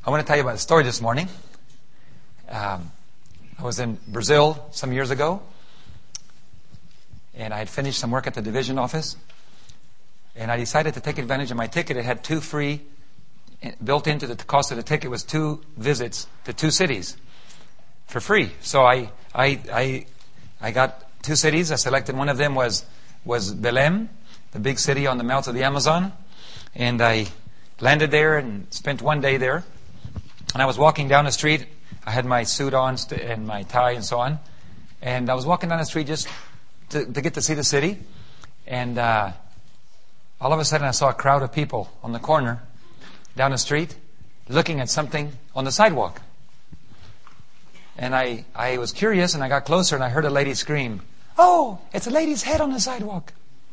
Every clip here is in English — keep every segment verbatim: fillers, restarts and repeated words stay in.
I want to tell you about a story this morning. Um, I was in Brazil some years ago, and I had finished some work at the division office, and I decided to take advantage of my ticket. It had two free, built into the cost of the ticket was two visits to two cities for free. So I I I I got two cities. I selected one of them was was Belém, the big city on the mouth of the Amazon, and I landed there and spent one day there. And I was walking down the street. I had my suit on and my tie and so on, and I was walking down the street just to, to get to see the city. And uh, all of a sudden, I saw a crowd of people on the corner down the street looking at something on the sidewalk. And I, I was curious, and I got closer, and I heard a lady scream, "Oh, it's a lady's head on the sidewalk."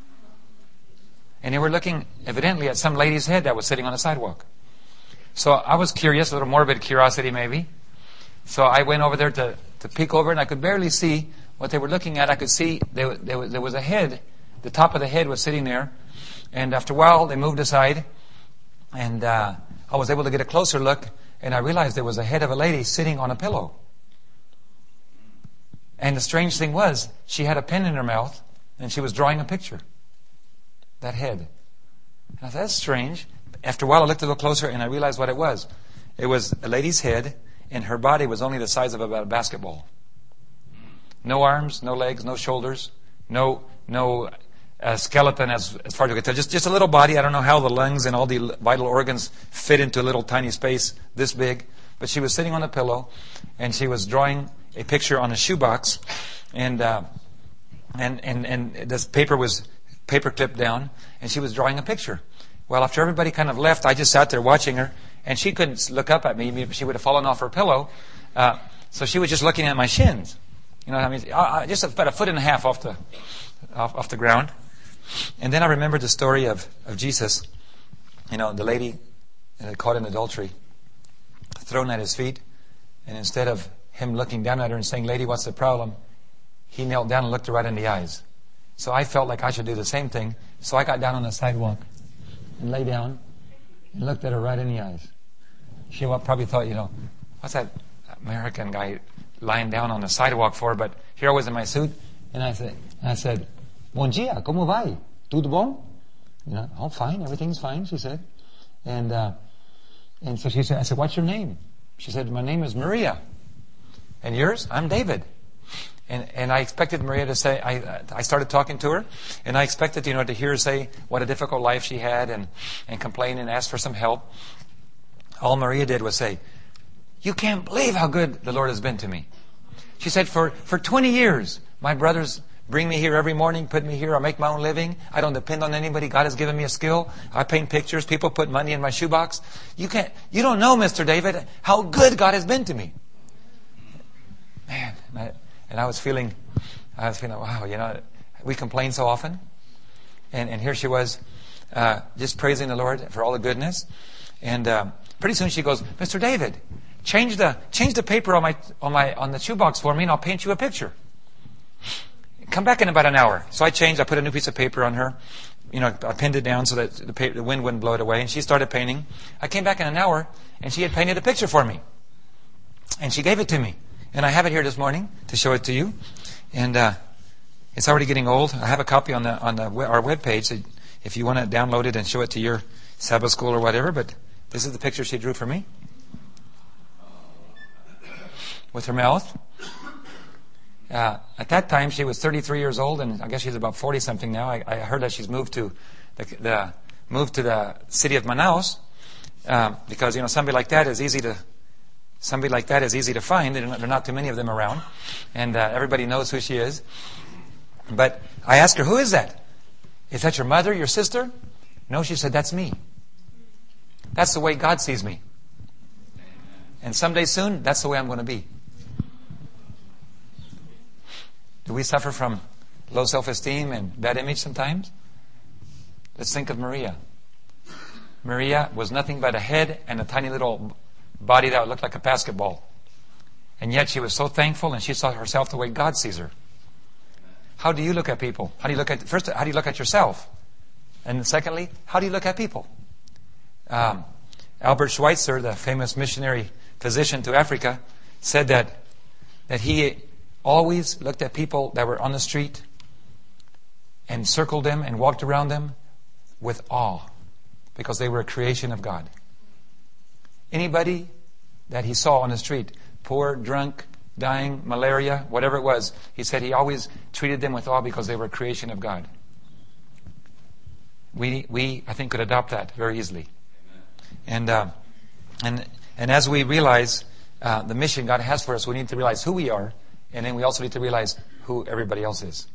And they were looking, evidently, at some lady's head that was sitting on the sidewalk. So I was curious, a little morbid curiosity maybe. So I went over there to, to peek over, and I could barely see what they were looking at. I could see there, there, there was a head. The top of the head was sitting there. And after a while, they moved aside. And uh, I was able to get a closer look, and I realized there was a head of a lady sitting on a pillow. And the strange thing was, she had a pen in her mouth, and she was drawing a picture. That head. And I thought, that's strange. After a while, I looked a little closer, and I realized what it was. It was a lady's head, and her body was only the size of about a basketball. No arms, no legs, no shoulders, no no uh, skeleton as as far as you could tell. Just just a little body. I don't know how the lungs and all the vital organs fit into a little tiny space this big. But she was sitting on a pillow, and she was drawing a picture on a shoebox, and uh, and and and this paper was paper clipped down, and she was drawing a picture. Well, after everybody kind of left, I just sat there watching her, and she couldn't look up at me. She would have fallen off her pillow. Uh, so she was just looking at my shins. You know what I mean? Uh, just about a foot and a half off the off, off the ground. And then I remembered the story of, of Jesus. You know, the lady uh, caught in adultery, thrown at his feet. And instead of him looking down at her and saying, "Lady, what's the problem?" he knelt down and looked her right in the eyes. So I felt like I should do the same thing. So I got down on the sidewalk and lay down and looked at her right in the eyes. She probably thought, you know, what's that American guy lying down on the sidewalk for? But here I was in my suit, and I said, I said, "Bom dia, como vai? Tudo bom?" You know, "Oh, fine, everything's fine," she said. And uh, and so she said, I said, "What's your name?" She said, "My name is Maria." "And yours?" "I'm David." And and I expected Maria to say, I I started talking to her, and I expected, you know, to hear her say what a difficult life she had and, and complain and ask for some help. All Maria did was say, "You can't believe how good the Lord has been to me." She said, for, for twenty years, my brothers bring me here every morning, put me here, I make my own living. I don't depend on anybody. God has given me a skill. I paint pictures. People put money in my shoebox. You can't, you don't know, Mister David, how good God has been to me. Man, I, And I was feeling, I was feeling, wow, you know, we complain so often. And, and here she was, uh, just praising the Lord for all the goodness. And, um, pretty soon she goes, "Mister David, change the, change the paper on my, on my, on the shoebox for me, and I'll paint you a picture. Come back in about an hour." So I changed, I put a new piece of paper on her. You know, I pinned it down so that the, paper, the wind wouldn't blow it away. And she started painting. I came back in an hour, and she had painted a picture for me. And she gave it to me. And I have it here this morning to show it to you. And uh, it's already getting old. I have a copy on the on the our webpage so if you want to download it and show it to your Sabbath school or whatever. But this is the picture she drew for me with her mouth. Uh, at that time, she was thirty-three years old, and I guess she's about forty something now. I, I heard that she's moved to the, the moved to the city of Manaus uh, because you know somebody like that is easy to. Somebody like that is easy to find. There are not too many of them around. And uh, everybody knows who she is. But I asked her, "Who is that? Is that your mother, your sister?" "No," she said, "that's me. That's the way God sees me. And someday soon, that's the way I'm going to be." Do we suffer from low self-esteem and bad image sometimes? Let's think of Maria. Maria was nothing but a head and a tiny little body that looked like a basketball. And yet she was so thankful, and she saw herself the way God sees her. How do you look at people? How do you look at, first, how do you look at yourself? And secondly, how do you look at people? Um, Albert Schweitzer, the famous missionary physician to Africa, said that that he always looked at people that were on the street and circled them and walked around them with awe, because they were a creation of God. Anybody that he saw on the street, poor, drunk, dying, malaria, whatever it was, he said he always treated them with awe because they were a creation of God. We, we I think, could adopt that very easily. And uh, and and as we realize uh, the mission God has for us, we need to realize who we are, and then we also need to realize who everybody else is.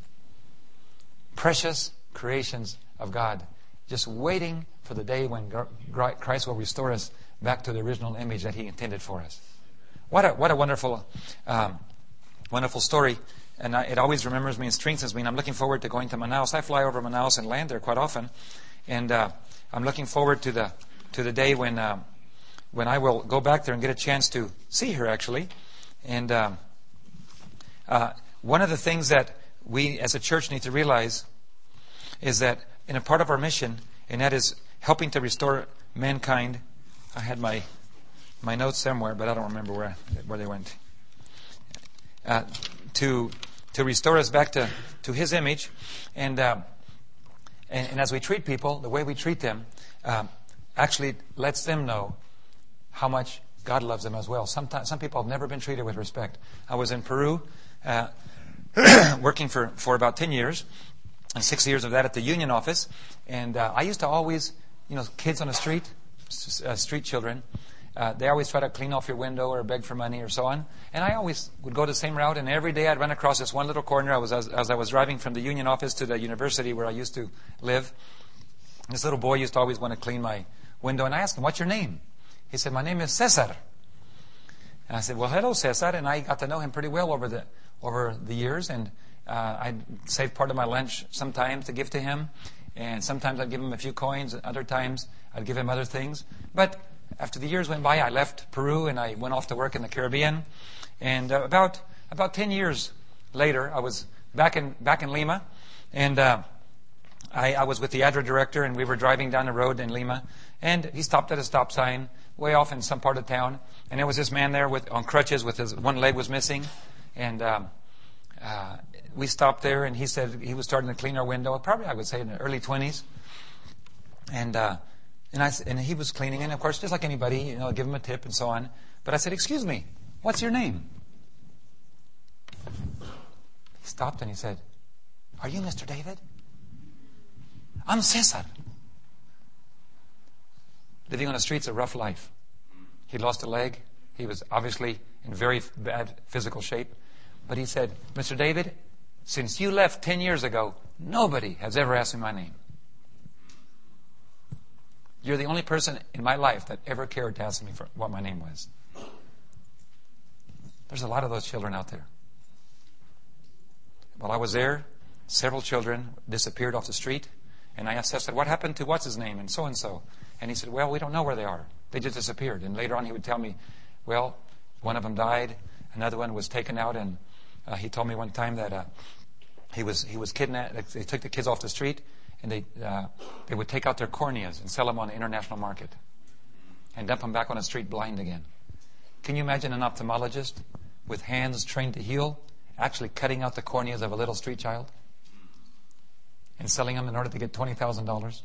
Precious creations of God, just waiting for the day when Christ will restore us back to the original image that He intended for us. What a what a wonderful, um, wonderful story, and I, it always remembers me and strengthens me. And I'm looking forward to going to Manaus. I fly over Manaus and land there quite often, and uh, I'm looking forward to the to the day when uh, when I will go back there and get a chance to see her actually. And um, uh, one of the things that we as a church need to realize is that in a part of our mission, and that is helping to restore mankind. I had my my notes somewhere, but I don't remember where where they went. Uh, to to restore us back to, to His image, and, uh, and and as we treat people, the way we treat them um, actually lets them know how much God loves them as well. Sometimes some people have never been treated with respect. I was in Peru, uh, working for, for about ten years, and six years of that at the union office, and uh, I used to always, you know, kids on the street, uh, street children. Uh, they always try to clean off your window or beg for money or so on. And I always would go the same route, and every day I'd run across this one little corner. I was as, as I was driving from the union office to the university where I used to live. This little boy used to always want to clean my window, and I asked him, "What's your name?" He said, "My name is Cesar." And I said, "Well, hello, Cesar." And I got to know him pretty well over the over the years, and uh, I'd save part of my lunch sometimes to give to him, and sometimes I'd give him a few coins, and other times I'd give him other things. But after the years went by, I left Peru and I went off to work in the Caribbean. And uh, about about ten years later, I was back in back in Lima, and uh, I, I was with the A D R A director, and we were driving down the road in Lima, and he stopped at a stop sign way off in some part of town, and there was this man there with on crutches with his one leg was missing, and um, uh, we stopped there, and he said he was starting to clean our window, probably I would say in the early twenties, and. Uh, And I and he was cleaning, and of course, just like anybody, you know, give him a tip and so on. But I said, "Excuse me, what's your name?" He stopped and he said, "Are you Mister David?" "I'm Cesar." Living on the streets, a rough life. He lost a leg. He was obviously in very bad physical shape. But he said, "Mister David, since you left ten years ago, nobody has ever asked me my name. You're the only person in my life that ever cared to ask me for what my name was." There's a lot of those children out there. While I was there, several children disappeared off the street, and I asked Cesar, "What happened to what's his name and so and so?" And he said, "Well, we don't know where they are. They just disappeared." And later on, he would tell me, "Well, one of them died, another one was taken out," and uh, he told me one time that uh, he was he was kidnapped. They took the kids off the street. And they uh, they would take out their corneas and sell them on the international market and dump them back on the street blind again. Can you imagine an ophthalmologist with hands trained to heal actually cutting out the corneas of a little street child and selling them in order to get twenty thousand dollars?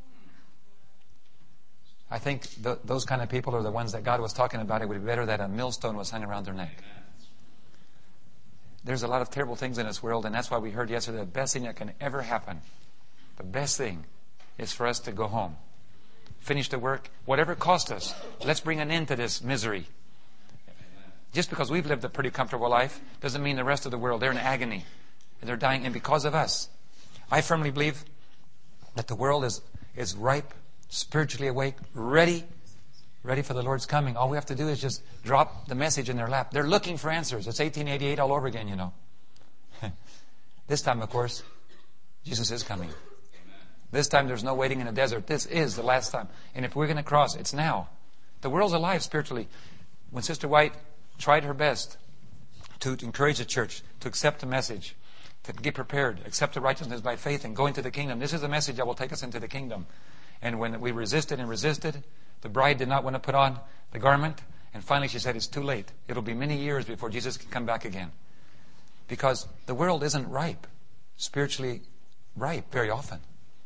I think th- those kind of people are the ones that God was talking about. It would be better that a millstone was hung around their neck. There's a lot of terrible things in this world, and that's why we heard yesterday the best thing that can ever happen, the best thing is for us to go home. Finish the work. Whatever it cost us, let's bring an end to this misery. Just because we've lived a pretty comfortable life doesn't mean the rest of the world, they're in agony. And they're dying, and because of us. I firmly believe that the world is, is ripe, spiritually awake, ready, ready for the Lord's coming. All we have to do is just drop the message in their lap. They're looking for answers. It's eighteen eighty-eight all over again, you know. This time, of course, Jesus is coming. This time there's no waiting in the desert. This is the last time. And if we're going to cross, it's now. The world's alive spiritually. When Sister White tried her best to encourage the church to accept the message, to get prepared, accept the righteousness by faith and go into the kingdom. This is the message that will take us into the kingdom. And when we resisted and resisted, The bride did not want to put on the garment. And finally she said, it's too late. It'll be many years before Jesus can come back again. Because the world isn't ripe, spiritually ripe very often.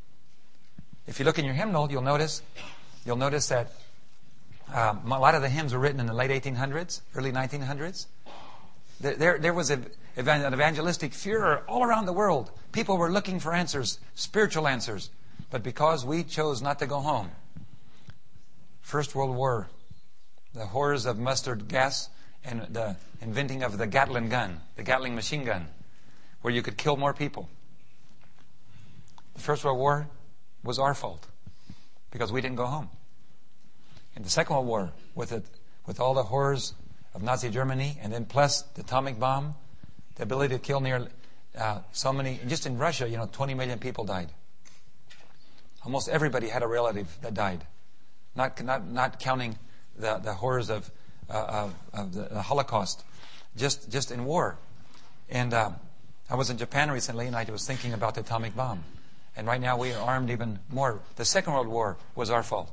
If you look in your hymnal, you'll notice, you'll notice that um, a lot of the hymns were written in the late eighteen hundreds, early nineteen hundreds. There, there, there was a, an evangelistic furor all around the world. People were looking for answers, spiritual answers. But because we chose not to go home, First World War, the horrors of mustard gas and the inventing of the Gatling gun, the Gatling machine gun, where you could kill more people. The First World War was our fault because we didn't go home. In the Second World War, with it, with all the horrors of Nazi Germany, and then plus the atomic bomb, the ability to kill near uh, so many, just in Russia, you know, twenty million people died. Almost everybody had a relative that died. Not not not counting the, the horrors of uh, of, of the, the Holocaust, just just in war. And um, I was in Japan recently, and I was thinking about the atomic bomb. And right now we are armed even more. The Second World War was our fault.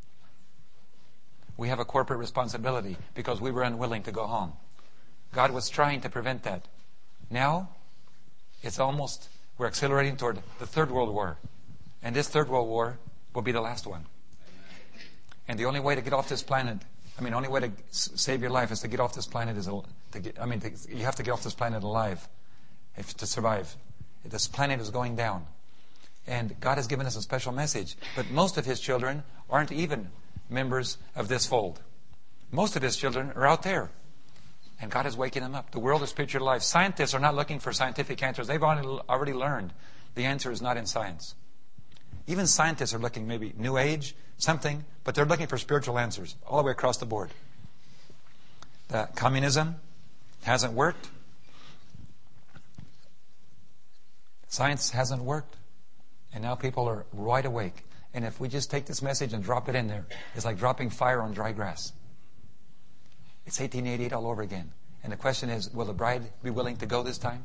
We have a corporate responsibility because we were unwilling to go home. God was trying to prevent that. Now, it's almost, we're accelerating toward the Third World War. And this Third World War will be the last one. And the only way to get off this planet, I mean, the only way to save your life is to get off this planet is, to get, I mean, to, you have to get off this planet alive if to survive. This planet is going down. And God has given us a special message. But most of His children aren't even members of this fold. Most of His children are out there. And God is waking them up. The world is spiritual life. Scientists are not looking for scientific answers. They've already learned the answer is not in science. Even scientists are looking maybe New Age, something, but they're looking for spiritual answers all the way across the board. The communism hasn't worked. Science hasn't worked. And now people are wide awake. And if we just take this message and drop it in there, it's like dropping fire on dry grass. It's eighteen eighty-eight all over again. And the question is, will the bride be willing to go this time?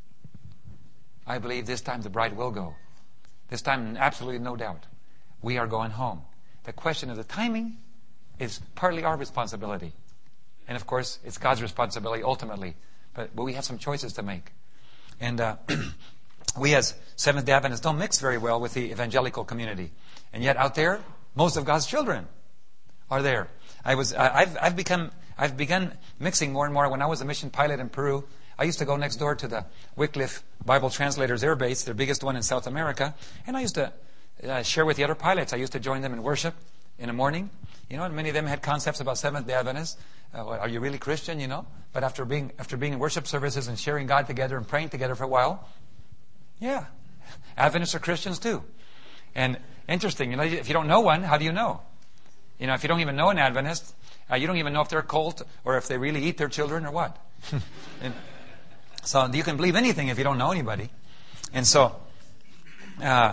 I believe this time the bride will go. This time, absolutely no doubt. We are going home. The question of the timing is partly our responsibility. And of course, it's God's responsibility ultimately. But, but we have some choices to make. And uh, we as Seventh-day Adventists don't mix very well with the evangelical community. And yet out there, most of God's children are there. I was, I've, I've become, I've begun mixing more and more. When I was a mission pilot in Peru, I used to go next door to the Wycliffe Bible Translators Air Base, their biggest one in South America, and I used to uh, share with the other pilots. I used to join them in worship in the morning, you know, and many of them had concepts about Seventh-day Adventists. Uh, are you really Christian, you know? But after being after being in worship services and sharing God together and praying together for a while, yeah, Adventists are Christians too. And interesting, you know, if you don't know one, how do you know? You know, if you don't even know an Adventist, uh, you don't even know if they're a cult or if they really eat their children or what. and, So you can believe anything if you don't know anybody. And so, uh,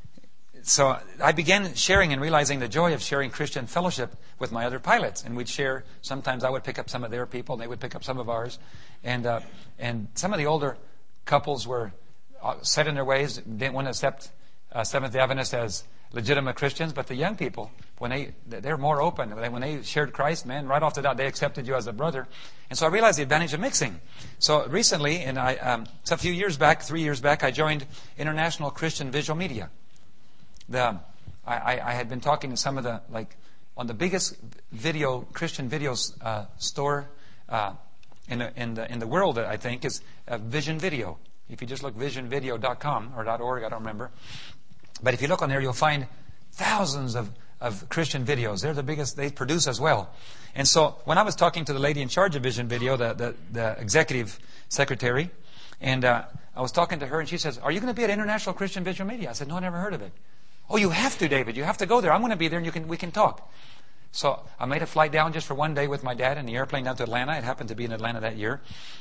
so I began sharing and realizing the joy of sharing Christian fellowship with my other pilots. And we'd share, sometimes I would pick up some of their people, and they would pick up some of ours. And uh, and some of the older couples were set in their ways, didn't want to accept uh, Seventh-day Adventists as legitimate Christians. But the young people, when they, they're more open. When they shared Christ, man, right off the bat, they accepted you as a brother. And so I realized the advantage of mixing. So recently, and I, um, so a few years back, three years back, I joined International Christian Visual Media. The, I, I had been talking to some of the, like, on the biggest video, Christian videos uh, store uh, in, the, in, the, in the world, I think, is uh, Vision Video. If you just look vision video dot com or .org, I don't remember. But if you look on there, you'll find thousands of, of Christian videos. They're the biggest they produce as well. And so when I was talking to the lady in charge of Vision Video, the, the, the executive secretary, and uh, I was talking to her, and she says, "Are you going to be at International Christian Visual Media?" I said, "No, I never heard of it." "Oh, you have to, David. You have to go there. I'm going to be there, and you can we can talk." So I made a flight down just for one day with my dad in the airplane down to Atlanta. It happened to be in Atlanta that year.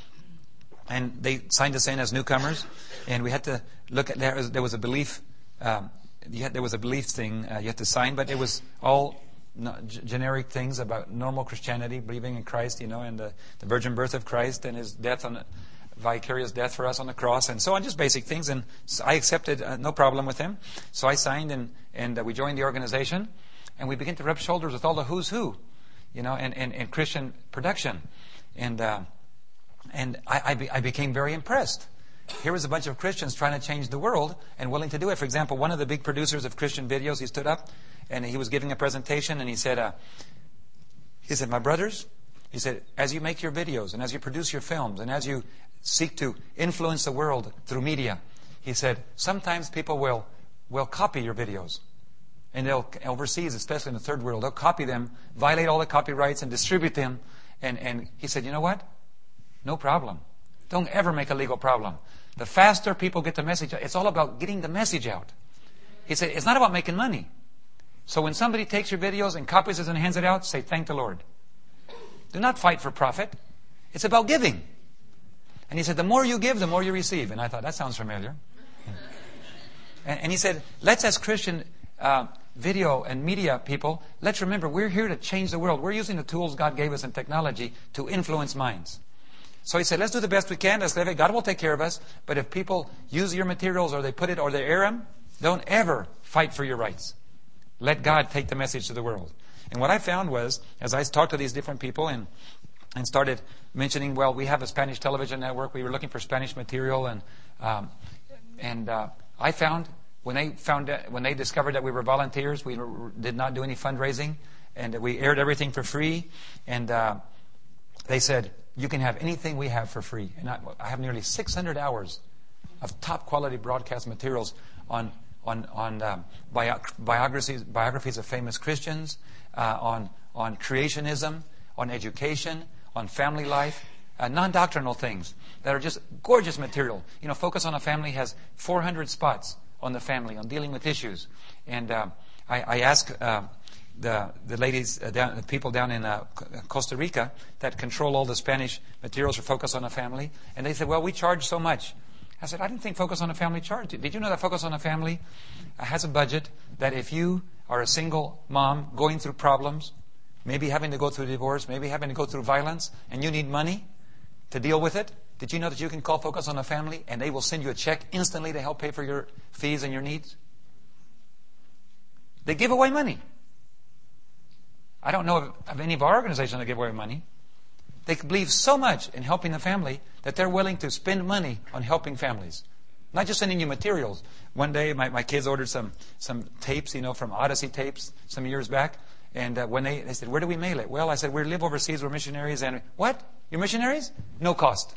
And they signed us in as newcomers, and we had to look at, there was, there was a belief, um, you had, there was a belief thing uh, you had to sign, but it was all no, g- generic things about normal Christianity, believing in Christ, you know, and the, the virgin birth of Christ and His death on the, vicarious death for us on the cross, and so on, just basic things. And so I accepted, uh, no problem with Him. So I signed, and, and uh, we joined the organization. And we begin to rub shoulders with all the who's who, you know, and, and, and Christian production. And uh, and I, I, be, I became very impressed. Here was a bunch of Christians trying to change the world and willing to do it. For example, one of the big producers of Christian videos, he stood up and he was giving a presentation and he said, uh, he said, my brothers, he said, as you make your videos and as you produce your films and as you seek to influence the world through media, he said, sometimes people will, will copy your videos. And they'll, overseas, especially in the third world, they'll copy them, violate all the copyrights and distribute them. And, and he said, you know what? No problem. Don't ever make a legal problem. The faster people get the message out, it's all about getting the message out. He said, it's not about making money. So when somebody takes your videos and copies it and hands it out, say, thank the Lord. Do not fight for profit. It's about giving. And he said, the more you give, the more you receive. And I thought, that sounds familiar. And, and he said, let's as Christian uh, video and media people, let's remember, we're here to change the world. We're using the tools God gave us in technology to influence minds. So he said, let's do the best we can. Let's live it. God will take care of us. But if people use your materials or they put it or they air them, don't ever fight for your rights. Let God take the message to the world. And what I found was, as I talked to these different people and and started mentioning, well, we have a Spanish television network. We were looking for Spanish material, and um, and uh, I found when they found that, when they discovered that we were volunteers, we were, did not do any fundraising, and we aired everything for free. And uh, they said, you can have anything we have for free. And I, I have nearly six hundred hours of top quality broadcast materials on on on um, bio, biographies biographies of famous Christians, uh, on on creationism, on education, on family life, uh, non-doctrinal things that are just gorgeous material. You know, Focus on a Family has four hundred spots on the family, on dealing with issues. And uh, I, I asked uh, the the ladies, uh, down, the people down in uh, Costa Rica that control all the Spanish materials for Focus on a Family, and they said, well, we charge so much. I said, I didn't think Focus on a Family charged. Did you know that Focus on a Family has a budget that if you are a single mom going through problems, maybe having to go through divorce, maybe having to go through violence, and you need money to deal with it, did you know that you can call Focus on a Family and they will send you a check instantly to help pay for your fees and your needs? They give away money. I don't know of, of any of our organizations that give away money. They believe so much in helping the family that they're willing to spend money on helping families. Not just sending you materials. One day, my, my kids ordered some, some tapes, you know, from Odyssey Tapes some years back. And uh, when they, they said, where do we mail it? Well, I said, we live overseas, we're missionaries. And what? You're missionaries? No cost.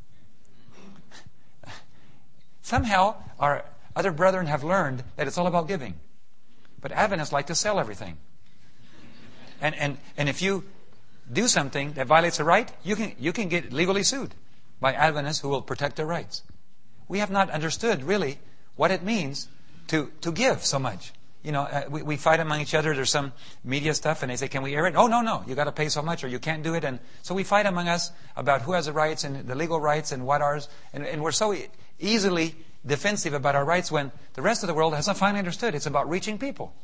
Somehow, our other brethren have learned that it's all about giving. But Adventists like to sell everything. And, and, and if you do something that violates a right, you can, you can get legally sued by Adventists who will protect their rights. We have not understood really what it means to, to give so much. You know, uh, we, we fight among each other. There's some media stuff, and they say, can we air it? Oh, no, no. You got to pay so much, or you can't do it. And so we fight among us about who has the rights and the legal rights and what ours. And, and we're so e- easily defensive about our rights when the rest of the world hasn't finally understood. It's about reaching people.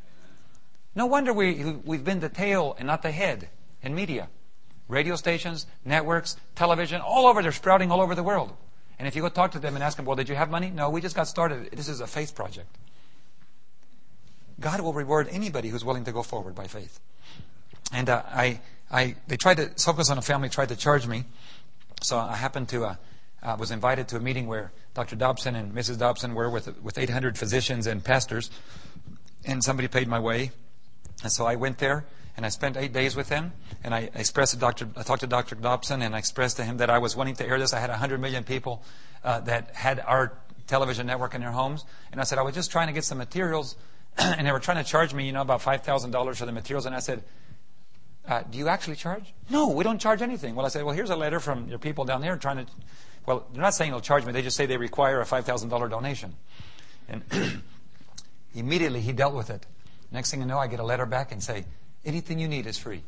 No wonder we, we've been the tail and not the head in media. Radio stations, networks, television, all over. They're sprouting all over the world. And if you go talk to them and ask them, well, did you have money? No, we just got started. This is a faith project. God will reward anybody who's willing to go forward by faith. And uh, I, I, they tried to, Focus on a Family tried to charge me. So I happened to, uh, uh, was invited to a meeting where Doctor Dobson and Missus Dobson were with, with eight hundred physicians and pastors. And somebody paid my way. And so I went there and I spent eight days with them. And I expressed to Doctor, I talked to Doctor Dobson and I expressed to him that I was wanting to air this. I had one hundred million people uh, that had our television network in their homes. And I said, I was just trying to get some materials. And they were trying to charge me, you know, about five thousand dollars for the materials. And I said, uh, do you actually charge? No, we don't charge anything. Well, I said, well, here's a letter from your people down there trying to, well, they're not saying they'll charge me. They just say they require a five thousand dollars donation. And immediately he dealt with it. Next thing you know, I get a letter back and say, anything you need is free.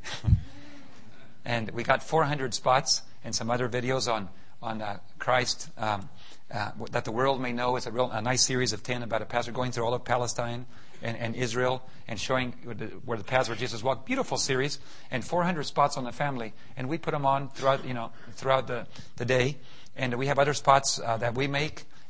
And we got four hundred spots and some other videos on, on uh, Christ, um, uh, that the world may know. It's a real a nice series of ten about a pastor going through all of Palestine and, and Israel and showing where the paths where Jesus walked. Beautiful series, and four hundred spots on the family. And we put them on throughout, you know, throughout the, the day. And we have other spots uh, that we make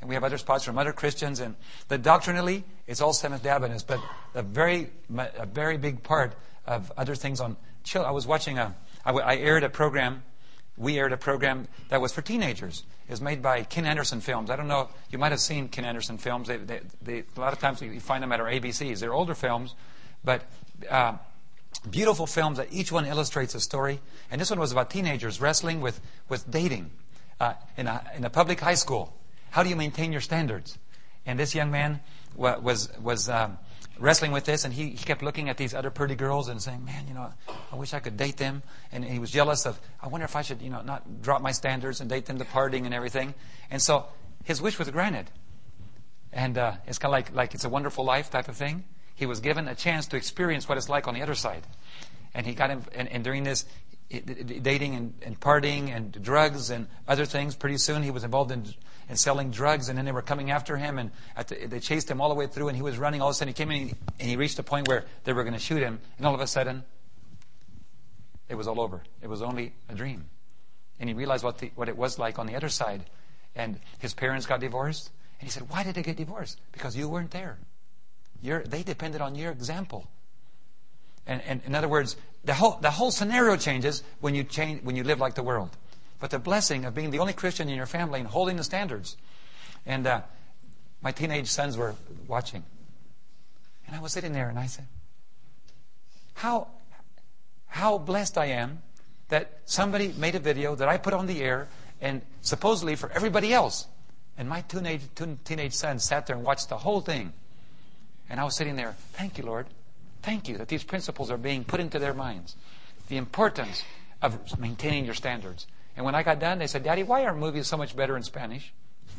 and we have other spots from other Christians. And the doctrinally, it's all Seventh-day Adventist, but a very, a very big part of other things on chill. I was watching a, I, I aired a program. We aired a program that was for teenagers. It was made by Ken Anderson Films. I don't know, you might have seen Ken Anderson Films. They, they, they, a lot of times you find them at our A B Cs. They're older films, but uh, beautiful films that each one illustrates a story. And this one was about teenagers wrestling with, with dating uh, in, a, in a public high school. How do you maintain your standards? And this young man wa- was was um, wrestling with this, and he, he kept looking at these other pretty girls and saying, man, you know, I wish I could date them. And he was jealous of, I wonder if I should, you know, not drop my standards and date them to partying and everything. And so his wish was granted. And uh, it's kind of like, like It's a Wonderful Life type of thing. He was given a chance to experience what it's like on the other side. And he got him, and, and during this dating and, and partying and drugs and other things, pretty soon he was involved in and selling drugs, and then they were coming after him, and at the, they chased him all the way through, and he was running. All of a sudden he came in, and he, and he reached a point where they were going to shoot him, and all of a sudden it was all over. It was only a dream. And he realized what the, what it was like on the other side. And his parents got divorced, and he said, why did they get divorced? Because you weren't there. You're, they depended on your example. And, and in other words, the whole the whole scenario changes when you change when you live like the world. But the blessing of being the only Christian in your family and holding the standards. And uh, my teenage sons were watching. And I was sitting there and I said, how, how blessed I am that somebody made a video that I put on the air and supposedly for everybody else. And my teenage, two teenage sons sat there and watched the whole thing. And I was sitting there, thank you, Lord. Thank you that these principles are being put into their minds. The importance of maintaining your standards. And when I got done, they said, Daddy, why are movies so much better in Spanish?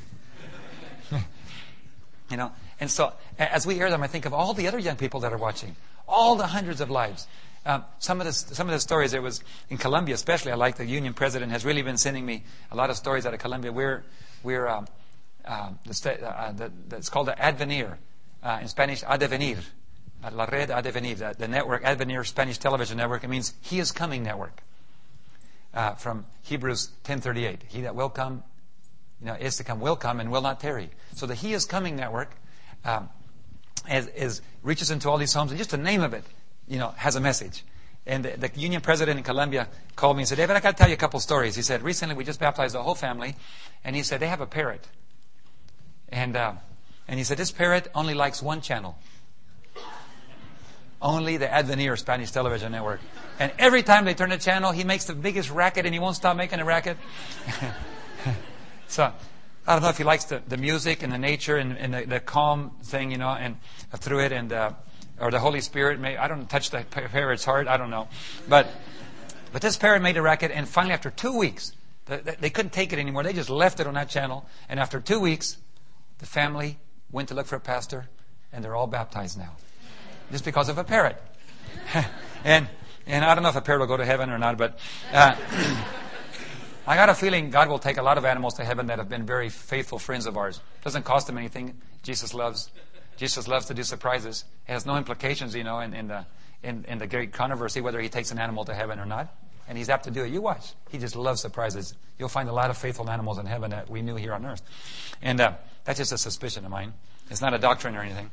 You know, and so as we hear them, I think of all the other young people that are watching, all the hundreds of lives. Um, some of the some of the stories. There was in Colombia, especially. I like the union president has really been sending me a lot of stories out of Colombia. We're we're um, uh, the, uh, the, the, it's called the Advenir, uh, in Spanish, Adevenir, uh, La Red Adevenir, the, the network Advenir Spanish television network. It means He is Coming network. Uh, from Hebrews ten thirty-eight. He that will come, you know, is to come, will come, and will not tarry. So the He is Coming network um, is, is reaches into all these homes, and just the name of it, you know, has a message. And the, the union president in Colombia called me and said, David, I got to tell you a couple stories. He said, recently we just baptized the whole family, and he said they have a parrot, and uh, and he said this parrot only likes one channel. Only the Advenir Spanish television network. And every time they turn the channel, he makes the biggest racket, and he won't stop making a racket. So, I don't know if he likes the, the music and the nature and, and the, the calm thing, you know, and uh, through it, and uh, or the Holy Spirit. May, I don't touch the parrot's heart. I don't know. But but this parrot made a racket, and finally, after two weeks, the, the, they couldn't take it anymore. They just left it on that channel. And after two weeks, the family went to look for a pastor, and they're all baptized now. Just because of a parrot. and and I don't know if a parrot will go to heaven or not, but uh, I got a feeling God will take a lot of animals to heaven that have been very faithful friends of ours. It doesn't cost them anything. Jesus loves Jesus loves to do surprises. It has no implications, you know, in, in the in, in the great controversy whether he takes an animal to heaven or not. And he's apt to do it. You watch. He just loves surprises. You'll find a lot of faithful animals in heaven that we knew here on earth. And uh, that's just a suspicion of mine. It's not a doctrine or anything.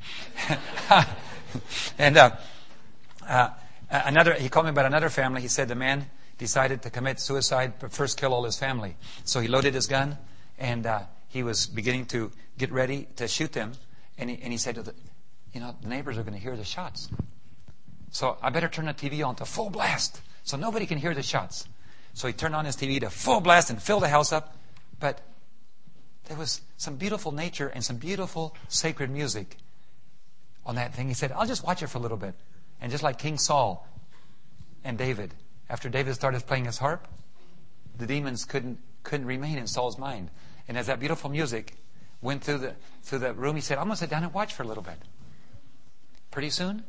and uh, uh, another, he called me about another family. He said the man decided to commit suicide, but first kill all his family. So he loaded his gun, and uh, he was beginning to get ready to shoot them. And he, and he said, to the, you know, the neighbors are going to hear the shots. So I better turn the T V on to full blast so nobody can hear the shots. So he turned on his T V to full blast and filled the house up. But there was some beautiful nature and some beautiful sacred music on that thing. He said, I'll just watch it for a little bit. And just like King Saul and David, after David started playing his harp, the demons couldn't couldn't remain in Saul's mind. And as that beautiful music went through the through the room, he said, I'm going to sit down and watch for a little bit. Pretty soon,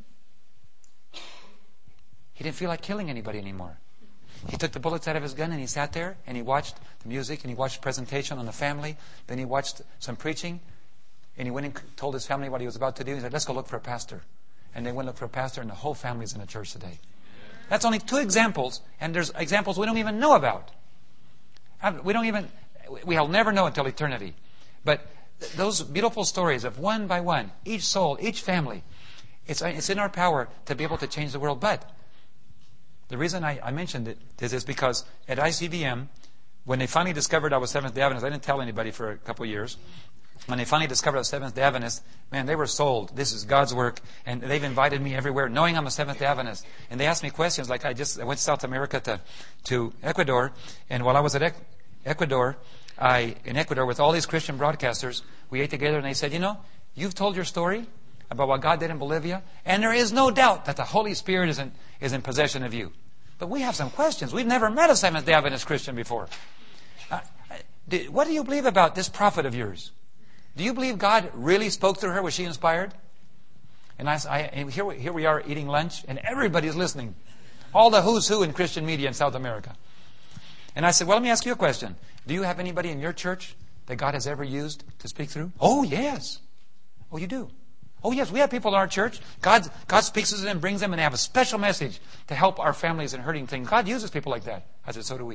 he didn't feel like killing anybody anymore. He took the bullets out of his gun and he sat there and he watched the music and he watched the presentation on the family. Then he watched some preaching and he went and told his family what he was about to do. He said, let's go look for a pastor. And they went look for a pastor, and the whole family's in the church today. That's only two examples, and there's examples we don't even know about. We don't even, we'll never know until eternity. But th- those beautiful stories of one by one, each soul, each family, it's, it's in our power to be able to change the world. But the reason I, I mentioned it is, is because at I C B M, when they finally discovered I was Seventh-day Adventist, I didn't tell anybody for a couple of years. When they finally discovered I was Seventh-day Adventist, man, they were sold. This is God's work. And they've invited me everywhere, knowing I'm a Seventh-day Adventist. And they asked me questions like I just I went to South America to, to Ecuador. And while I was at Ecuador, I in Ecuador with all these Christian broadcasters, we ate together and they said, you know, you've told your story about what God did in Bolivia, and there is no doubt that the Holy Spirit is in, is in possession of you. But we have some questions. We've never met a Seventh-day Adventist Christian before. Uh, did, what do you believe about this prophet of yours? Do you believe God really spoke through her? Was she inspired? And, I, I, and here, we, here we are eating lunch, and everybody's listening. All the who's who in Christian media in South America. And I said, well, let me ask you a question. Do you have anybody in your church that God has ever used to speak through? Oh, yes. Oh, you do? Oh, yes, we have people in our church. God, God speaks to them and brings them, and they have a special message to help our families in hurting things. God uses people like that. I said, so do we.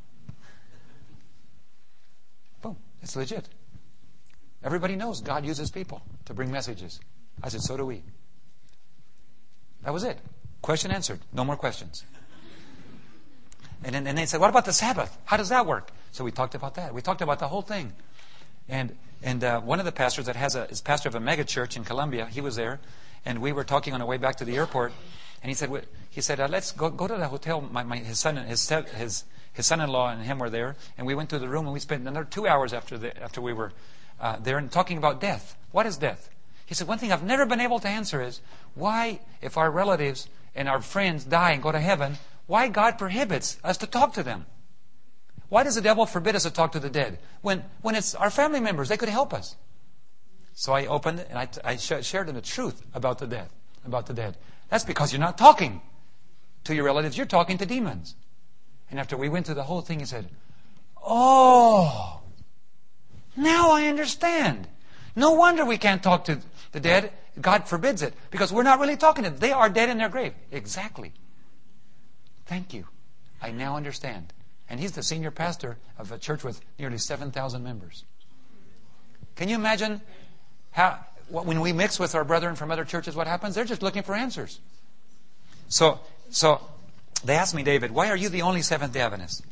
Boom. It's legit. Everybody knows God uses people to bring messages. I said, so do we. That was it. Question answered. No more questions. And then and they said, what about the Sabbath? How does that work? So we talked about that. We talked about the whole thing. And and uh, one of the pastors that has a is pastor of a mega church in Colombia, he was there, and we were talking on the way back to the airport, and he said he said uh, let's go go to the hotel. My, my his son his his his son-in-law and him were there, and we went to the room and we spent another two hours after the after we were uh, there and talking about death. What is death? He said one thing I've never been able to answer is why, if our relatives and our friends die and go to heaven, why God prohibits us to talk to them. Why does the devil forbid us to talk to the dead? When when it's our family members, they could help us. So I opened it and I, I sh- shared them the truth about the dead, about the dead. That's because you're not talking to your relatives. You're talking to demons. And after we went through the whole thing, he said, oh, now I understand. No wonder we can't talk to the dead. God forbids it because we're not really talking to them. They are dead in their grave. Exactly. Thank you. I now understand. And he's the senior pastor of a church with nearly seven thousand members. Can you imagine how, when we mix with our brethren from other churches, what happens? They're just looking for answers. So, so they asked me, David, why are you the only Seventh-day Adventist?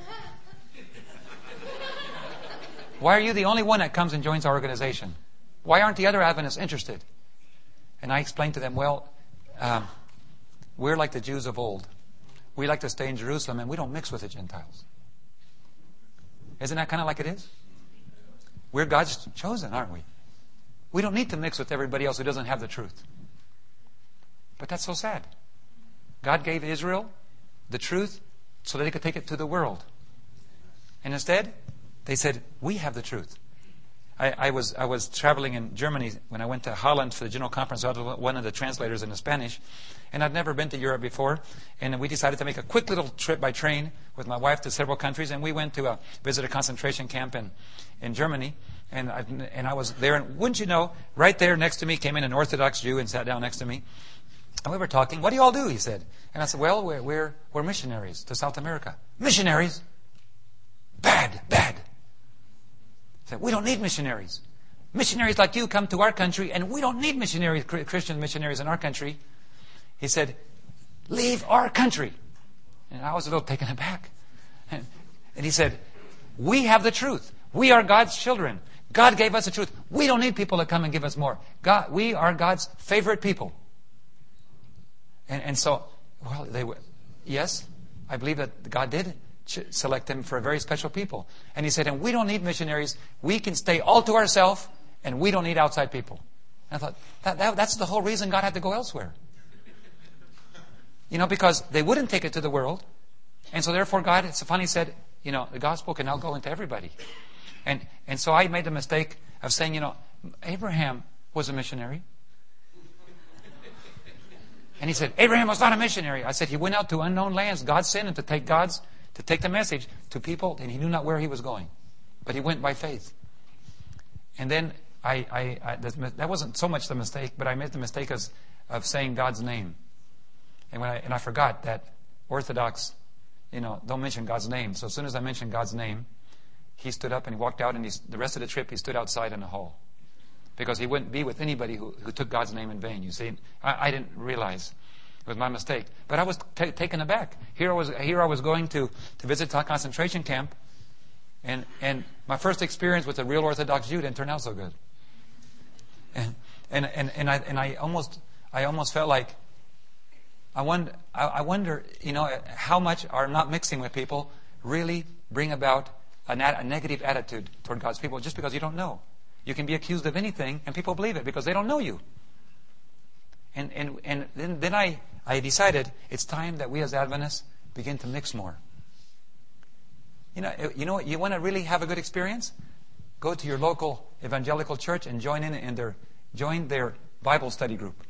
Why are you the only one that comes and joins our organization? Why aren't the other Adventists interested? And I explained to them, well, um, we're like the Jews of old. We like to stay in Jerusalem and we don't mix with the Gentiles. Isn't that kind of like it is? We're God's chosen, aren't we? We don't need to mix with everybody else who doesn't have the truth. But that's so sad. God gave Israel the truth so that they could take it to the world. And instead, they said, we have the truth. I, I was I was traveling in Germany when I went to Holland for the General Conference. I was one of the translators in the Spanish. And I'd never been to Europe before. And we decided to make a quick little trip by train with my wife to several countries. And we went to a, visit a concentration camp in, in Germany. And I, and I was there. And wouldn't you know, right there next to me came in an Orthodox Jew and sat down next to me. And we were talking. What do you all do? He said. And I said, well, we're, we're, we're missionaries to South America. Missionaries? Bad, bad. He said, we don't need missionaries. Missionaries like you come to our country, and we don't need missionaries, Christian missionaries in our country. He said, leave our country. And I was a little taken aback. And, and he said, we have the truth. We are God's children. God gave us the truth. We don't need people to come and give us more. God, we are God's favorite people. And, and so, well, they were, yes, I believe that God did select them for a very special people. And he said, and we don't need missionaries. We can stay all to ourselves, and we don't need outside people. And I thought, that, that, that's the whole reason God had to go elsewhere. You know, because they wouldn't take it to the world. And so therefore God finally said, you know, the gospel can now go into everybody. And and so I made the mistake of saying, you know, Abraham was a missionary. And he said, Abraham was not a missionary. I said, he went out to unknown lands. God sent him to take God's, to take the message to people, and he knew not where he was going. But he went by faith. And then I, I, I that wasn't so much the mistake, but I made the mistake of, of saying God's name. And when I, and I forgot that Orthodox, you know, don't mention God's name. So as soon as I mentioned God's name, he stood up and he walked out, and he's, the rest of the trip he stood outside in the hall. Because he wouldn't be with anybody who, who took God's name in vain. You see, I, I didn't realize. It was my mistake. But I was t- taken aback. Here I was, here I was going to, to visit a concentration camp, and, and my first experience with a real Orthodox Jew didn't turn out so good. And, and, and, and, I, and I almost, I almost felt like, I wonder, I, I wonder, you know, how much our not mixing with people really bring about a, a negative attitude toward God's people just because you don't know. You can be accused of anything, and people believe it because they don't know you. And and and then, then I, I decided it's time that we as Adventists begin to mix more. You know, you know what? You want to really have a good experience? Go to your local evangelical church and join in in their join their Bible study group.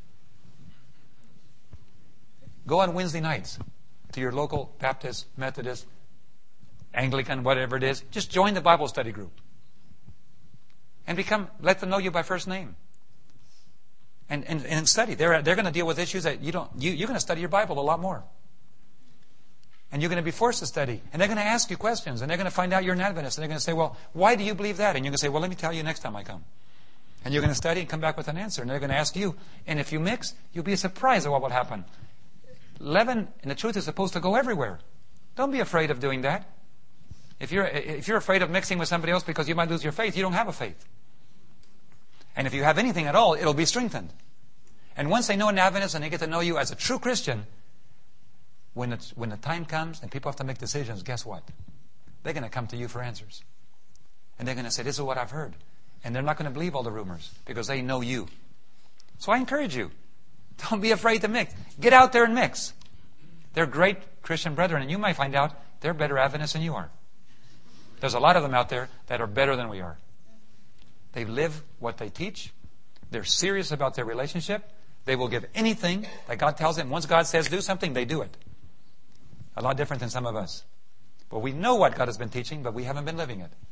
Go on Wednesday nights to your local Baptist, Methodist, Anglican, whatever it is. Just join the Bible study group. And become, let them know you by first name. And, and, and study. They're, they're going to deal with issues that you don't, you, you're going to study your Bible a lot more. And you're going to be forced to study. And they're going to ask you questions. And they're going to find out you're an Adventist. And they're going to say, well, why do you believe that? And you're going to say, well, let me tell you next time I come. And you're going to study and come back with an answer. And they're going to ask you. And if you mix, you'll be surprised at what will happen. Leaven and the truth is supposed to go everywhere. Don't be afraid of doing that. If you're, if you're afraid of mixing with somebody else because you might lose your faith, you don't have a faith. And if you have anything at all, it'll be strengthened. And once they know an Adventist and they get to know you as a true Christian, when it's, when the time comes and people have to make decisions, guess what? They're going to come to you for answers. And they're going to say, this is what I've heard. And they're not going to believe all the rumors because they know you. So I encourage you, don't be afraid to mix. Get out there and mix. They're great Christian brethren, and you might find out they're better Adventists than you are. There's a lot of them out there that are better than we are. They live what they teach. They're serious about their relationship. They will give anything that God tells them. Once God says do something, they do it. A lot different than some of us. But we know what God has been teaching, but we haven't been living it.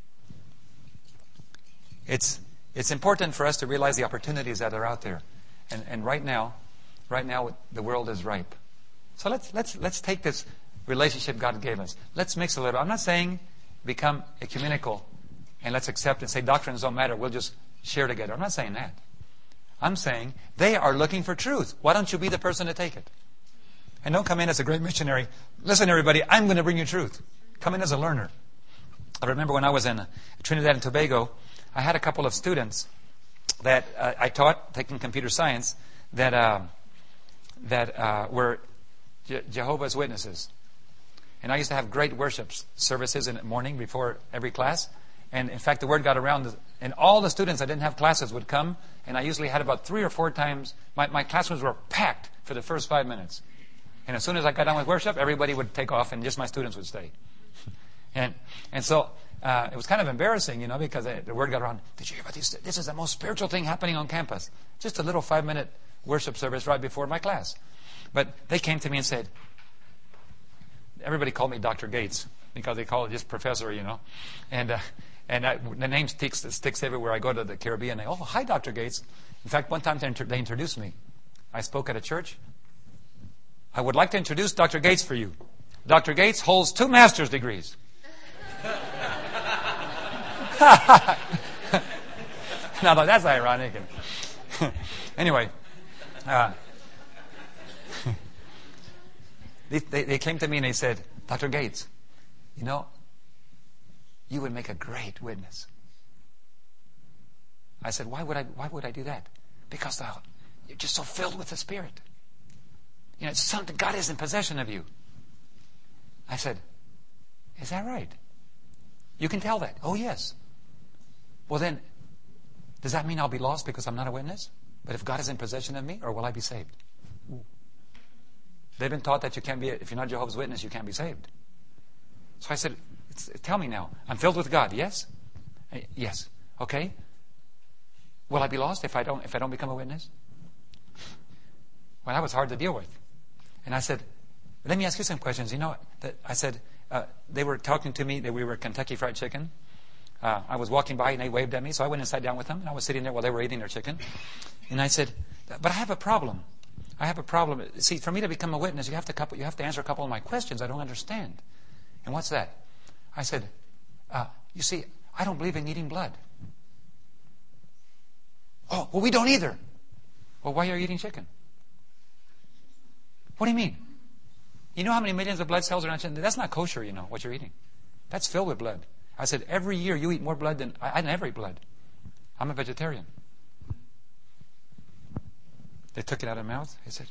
It's it's important for us to realize the opportunities that are out there. And and right now, right now the world is ripe. So let's let's let's take this relationship God gave us. Let's mix a little. I'm not saying become ecumenical and let's accept and say doctrines don't matter. We'll just share together. I'm not saying that. I'm saying they are looking for truth. Why don't you be the person to take it? And don't come in as a great missionary. Listen, everybody, I'm going to bring you truth. Come in as a learner. I remember when I was in Trinidad and Tobago, I had a couple of students that uh, I taught, taking computer science, that uh, that uh, were Je- Jehovah's Witnesses. And I used to have great worship services in the morning before every class. And in fact, the word got around, and all the students that didn't have classes would come, and I usually had about three or four times, my, my classrooms were packed for the first five minutes. And as soon as I got done with worship, everybody would take off, and just my students would stay. and and so uh, it was kind of embarrassing, you know, because the, the word got around, did you hear about this? This is the most spiritual thing happening on campus. Just a little five-minute worship service right before my class. But they came to me and said, everybody called me Doctor Gates, because they call it just professor, you know. And uh, and I, the name sticks, sticks everywhere I go to the Caribbean. They, oh, hi, Doctor Gates. In fact, one time they, inter- they introduced me. I spoke at a church. I would like to introduce Doctor Gates for you. Doctor Gates holds two master's degrees. Now, that's ironic. And anyway, uh, they, they, they came to me and they said, Doctor Gates, you know, you would make a great witness. I said, why would I, why would I do that? Because the, you're just so filled with the Spirit. You know, it's something, God is in possession of you. I said, is that right? You can tell that. Oh, yes. Well, then, does that mean I'll be lost because I'm not a witness? But if God is in possession of me, or will I be saved? Ooh. They've been taught that you can't be, if you're not Jehovah's Witness, you can't be saved. So I said, it's, tell me now. I'm filled with God, yes? Yes. Okay. Will I be lost if I don't, if I don't become a witness? Well, that was hard to deal with. And I said, let me ask you some questions. You know, that I said, uh, they were talking to me that we were Kentucky Fried Chicken. Uh, I was walking by and they waved at me, so I went and sat down with them. And I was sitting there while they were eating their chicken. And I said, but I have a problem. I have a problem. See, for me to become a witness, you have to couple, you have to answer a couple of my questions I don't understand. And what's that? I said, uh, you see, I don't believe in eating blood. Oh, well, we don't either. Well, why are you eating chicken? What do you mean? You know how many millions of blood cells are in chicken? That's not kosher, you know, what you're eating. That's filled with blood. I said, every year you eat more blood than... I, I never eat blood. I'm a vegetarian. They took it out of their mouth. They said...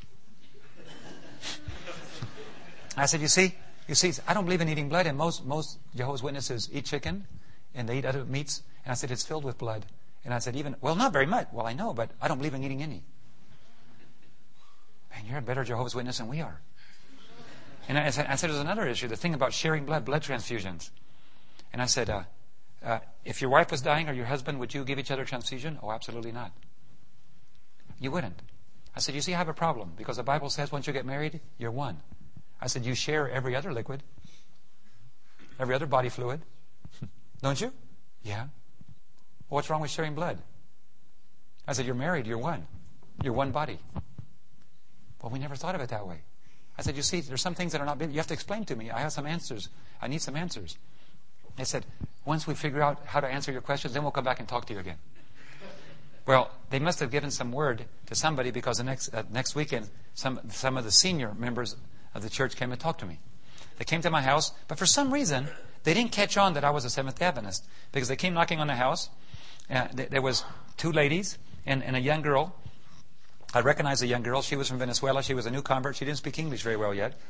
I said, you see, you see, I don't believe in eating blood, and most, most Jehovah's Witnesses eat chicken, and they eat other meats. And I said, it's filled with blood. And I said, even, well, not very much. Well, I know, but I don't believe in eating any. Man, you're a better Jehovah's Witness than we are. And I said, I said, there's another issue, the thing about sharing blood, blood transfusions. And I said, uh, uh, if your wife was dying or your husband, would you give each other a transfusion? Oh, absolutely not. You wouldn't. I said, you see, I have a problem, because the Bible says once you get married, you're one. I said, you share every other liquid, every other body fluid. Don't you? Yeah. Well, what's wrong with sharing blood? I said, you're married, you're one. You're one body. Well, we never thought of it that way. I said, you see, there's some things that are not, you have to explain to me. I have some answers. I need some answers. They said, once we figure out how to answer your questions, then we'll come back and talk to you again. Well, they must have given some word to somebody, because the next uh, next weekend, some some of the senior members of the church came and talked to me. They came to my house, but for some reason, they didn't catch on that I was a Seventh-day Adventist, because they came knocking on the house. Uh, th- there was two ladies and, and a young girl. I recognized the young girl. She was from Venezuela. She was a new convert. She didn't speak English very well yet.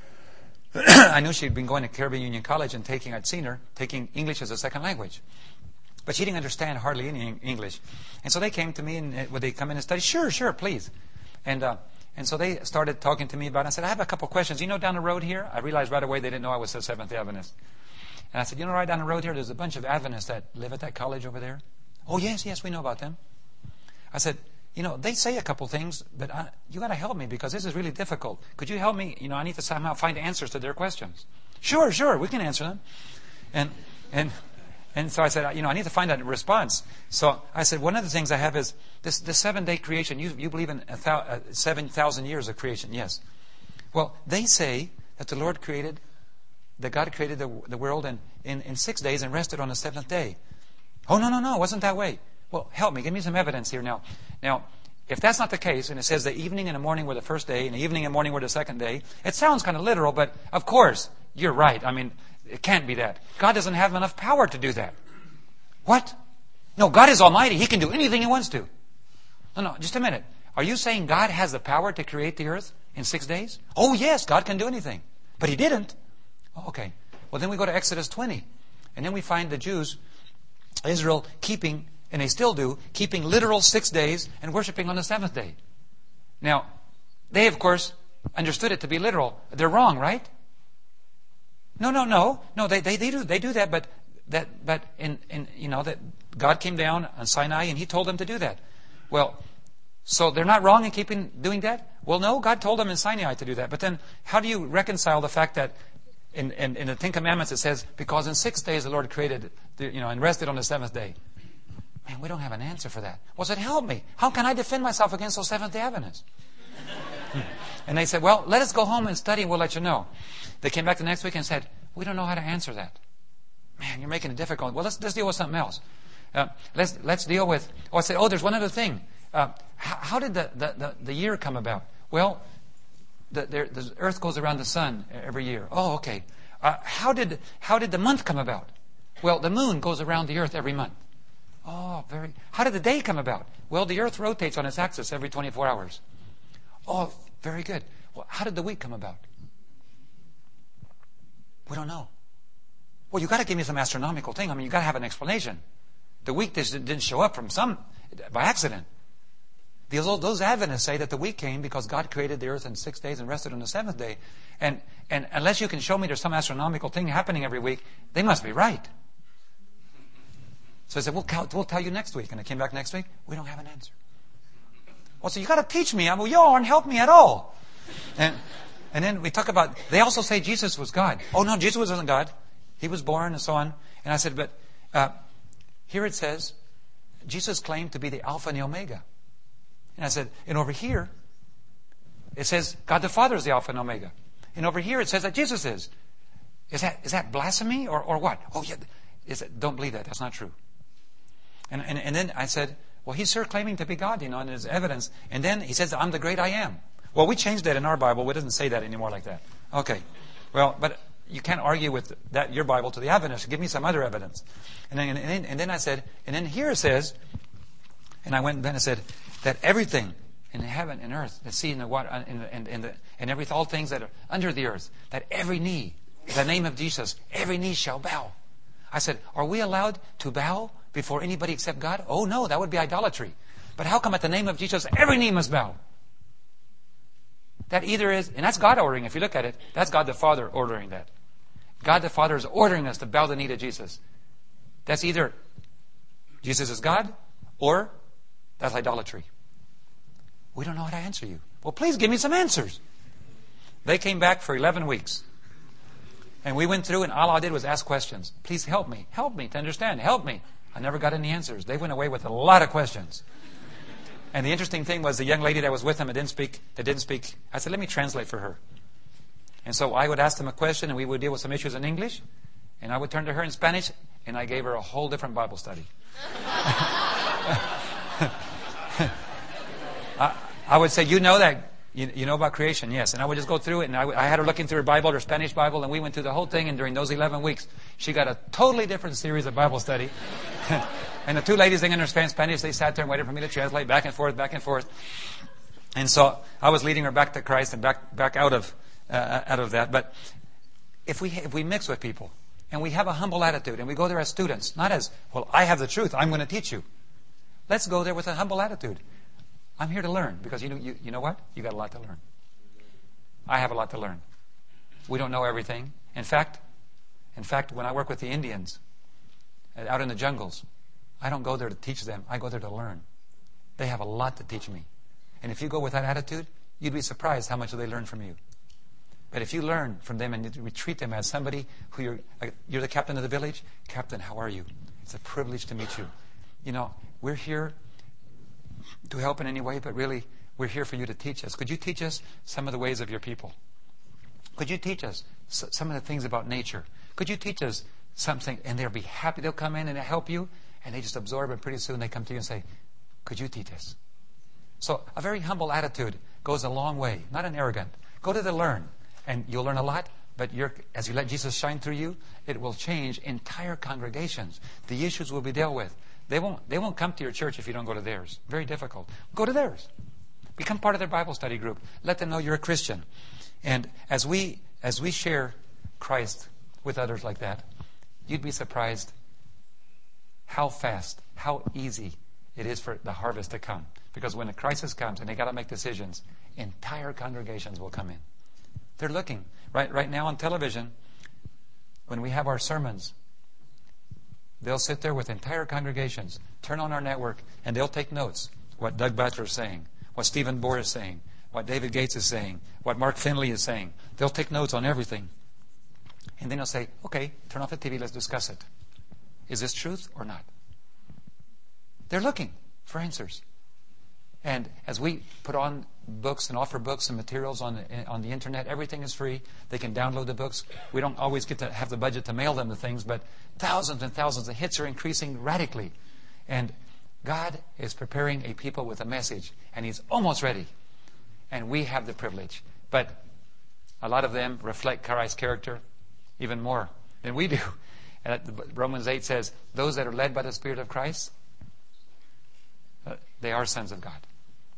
I knew she'd been going to Caribbean Union College and taking, I'd seen her, taking English as a second language. But she didn't understand hardly any English. And so they came to me, and uh, would they come in and study? Sure, sure, please. And uh, and so they started talking to me about it. I said, I have a couple of questions. You know, down the road here, I realized right away they didn't know I was a Seventh-day Adventist. And I said, you know, right down the road here, there's a bunch of Adventists that live at that college over there. Oh, yes, yes, we know about them. I said, you know, they say a couple things, but I, you got to help me, because this is really difficult. Could you help me? You know, I need to somehow find answers to their questions. Sure, sure, we can answer them. And and and so I said, you know, I need to find a response. So I said, one of the things I have is this: the seven-day creation. You you believe in a thou, uh, seven thousand years of creation? Yes. Well, they say that the Lord created, that God created the the world in in, in six days and rested on the seventh day. Oh no no no, it wasn't that way. Well, help me. Give me some evidence here now. Now, if that's not the case, and it says the evening and the morning were the first day, and the evening and morning were the second day, it sounds kind of literal, but of course, you're right. I mean, it can't be that. God doesn't have enough power to do that. What? No, God is almighty. He can do anything He wants to. No, no, just a minute. Are you saying God has the power to create the earth in six days? Oh, yes, God can do anything. But He didn't. Oh, okay. Well, then we go to Exodus twenty. And then we find the Jews, Israel, keeping... and they still do, keeping literal six days and worshiping on the seventh day. Now, they, of course, understood it to be literal. They're wrong, right? No, no, no. No, they, they, they do they do that, but that but in, in you know that God came down on Sinai and He told them to do that. Well, so they're not wrong in keeping doing that? Well, no, God told them in Sinai to do that. But then how do you reconcile the fact that in, in, in the Ten Commandments it says, because in six days the Lord created, the, you know, and rested on the seventh day? Man, we don't have an answer for that. Well, said, help me. How can I defend myself against those Seventh-day Adventists? And they said, well, let us go home and study and we'll let you know. They came back the next week and said, we don't know how to answer that. Man, you're making it difficult. Well, let's, let's deal with something else. Uh, let's let's deal with... Oh, I said, oh, there's one other thing. Uh, how, how did the, the, the, the year come about? Well, the, the, the earth goes around the sun every year. Oh, okay. Uh, how did how did the month come about? Well, the moon goes around the earth every month. Oh, very... How did the day come about? Well, the earth rotates on its axis every twenty-four hours. Oh, very good. Well, how did the week come about? We don't know. Well, you got to give me some astronomical thing. I mean, you got to have an explanation. The week didn't show up from some... by accident. Those, those Adventists say that the week came because God created the earth in six days and rested on the seventh day. And, and unless you can show me there's some astronomical thing happening every week, they must be right. So I said, we'll, we'll tell you next week. And I came back next week. We don't have an answer. Well, so you got to teach me. I mean, you aren't helping me at all. And and then we talk about, they also say Jesus was God. Oh, no, Jesus wasn't God. He was born and so on. And I said, but uh, here it says, Jesus claimed to be the Alpha and the Omega. And I said, and over here, it says God the Father is the Alpha and Omega. And over here it says that Jesus is. Is that is that blasphemy or, or what? Oh, yeah. He said, don't believe that. That's not true. And, and, and then I said, well, he's sure claiming to be God, you know, and there's evidence. And then he says, I'm the great I am. Well, we changed that in our Bible. We doesn't say that anymore like that. Okay. Well, but you can't argue with that your Bible to the Adventist. Give me some other evidence. And then, and then, and then I said, and then here it says, and I went and then I said, that everything in heaven and earth, the sea and the water, and, and, and, the, and every, all things that are under the earth, that every knee, the name of Jesus, every knee shall bow. I said, are we allowed to bow before anybody except God? Oh no, that would be idolatry. But how come at the name of Jesus, every knee must bow? That either is, and that's God ordering, if you look at it, that's God the Father ordering that. God the Father is ordering us to bow the knee to Jesus. That's either Jesus is God, or that's idolatry. We don't know how to answer you. Well, please give me some answers. They came back for eleven weeks. And we went through and all I did was ask questions. Please help me. Help me to understand. Help me. I never got any answers. They went away with a lot of questions. And the interesting thing was the young lady that was with them that didn't speak, that didn't speak, I said, let me translate for her. And so I would ask them a question and we would deal with some issues in English. And I would turn to her in Spanish and I gave her a whole different Bible study. I, I would say, you know that, you, you know about creation? Yes. And I would just go through it and I, I had her looking through her Bible, her Spanish Bible, and we went through the whole thing. And during those eleven weeks, she got a totally different series of Bible study. And the two ladies didn't understand Spanish. They sat there and waited for me to translate back and forth, back and forth. And so I was leading her back to Christ and back back out of uh, out of that. But if we if we mix with people and we have a humble attitude and we go there as students, not as, well, I have the truth, I'm going to teach you. Let's go there with a humble attitude. I'm here to learn because you know you, you know what? You got a lot to learn. I have a lot to learn. We don't know everything. In fact, in fact, when I work with the Indians out in the jungles, I don't go there to teach them. I go there to learn. They have a lot to teach me. And if you go with that attitude, you'd be surprised how much they learn from you. But if you learn from them and you treat them as somebody who you're, you're the captain of the village, Captain, how are you? It's a privilege to meet you. You know, we're here to help in any way, but really, we're here for you to teach us. Could you teach us some of the ways of your people? Could you teach us some of the things about nature? Could you teach us something? And they'll be happy. They'll come in and help you, and they just absorb, and pretty soon they come to you and say, could you teach us? So a very humble attitude goes a long way, not an arrogant. Go to the learn, and you'll learn a lot, but you're, as you let Jesus shine through you, it will change entire congregations. The issues will be dealt with. They won't, they won't come to your church if you don't go to theirs. Very difficult. Go to theirs. Become part of their Bible study group. Let them know you're a Christian. And as we, as we share Christ with others like that, you'd be surprised how fast, how easy it is for the harvest to come. Because when a crisis comes and they got to make decisions, entire congregations will come in. They're looking. Right, right now on television, when we have our sermons, they'll sit there with entire congregations, turn on our network, and they'll take notes. What Doug Butler is saying, what Stephen Bohr is saying, what David Gates is saying, what Mark Finley is saying. They'll take notes on everything. And then they'll say, okay, turn off the T V, let's discuss it. Is this truth or not? They're looking for answers. And as we put on books and offer books and materials on the, on the internet, everything is free. They can download the books. We don't always get to have the budget to mail them the things, but thousands and thousands of hits are increasing radically. And God is preparing a people with a message, and He's almost ready. And we have the privilege. But a lot of them reflect Christ's character even more than we do. And Romans eight says, those that are led by the Spirit of Christ, uh, they are sons of God.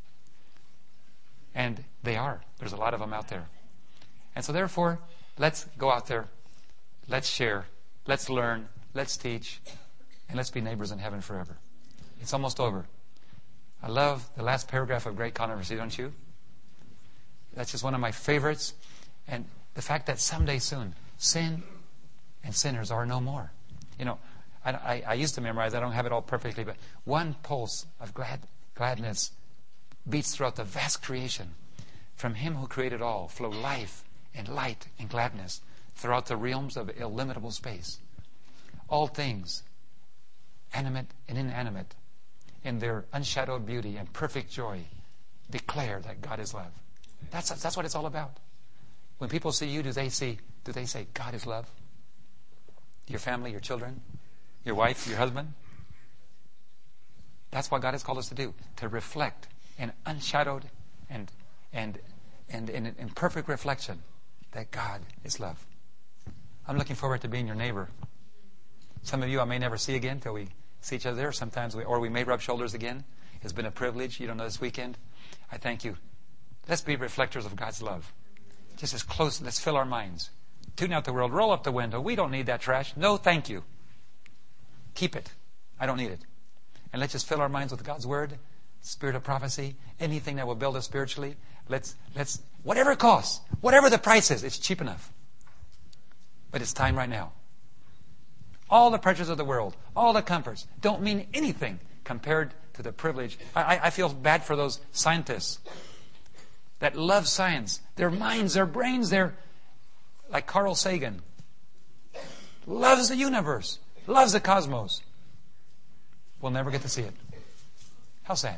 And they are. There's a lot of them out there. And so therefore, let's go out there. Let's share. Let's learn. Let's teach. And let's be neighbors in heaven forever. It's almost over. I love the last paragraph of Great Controversy, don't you? That's just one of my favorites. And the fact that someday soon, sin and sinners are no more. You know, I, I, I used to memorize. I don't have it all perfectly, but one pulse of glad gladness beats throughout the vast creation. From Him who created all flow life and light and gladness throughout the realms of illimitable space. All things, animate and inanimate, in their unshadowed beauty and perfect joy, declare that God is love. That's that's what it's all about. When people see you, do they see? Do they say God is love? Your family, your children, your wife, your husband. That's what God has called us to do, to reflect in unshadowed and and and in, in perfect reflection that God is love. I'm looking forward to being your neighbor. Some of you I may never see again till we see each other there. Sometimes we, or we may rub shoulders again. It's been a privilege. You don't know, this weekend. I thank you. Let's be reflectors of God's love. Just as close. Let's fill our minds. Tune out the world. Roll up the window. We don't need that trash. No, thank you. Keep it. I don't need it. And let's just fill our minds with God's Word, spirit of prophecy, anything that will build us spiritually. Let's, let's, whatever it costs, whatever the price is, it's cheap enough. But it's time right now. All the pressures of the world, all the comforts, don't mean anything compared to the privilege. I, I feel bad for those scientists that love science. Their minds, their brains, they're like Carl Sagan. Loves the universe, loves the cosmos. We'll never get to see it. How sad.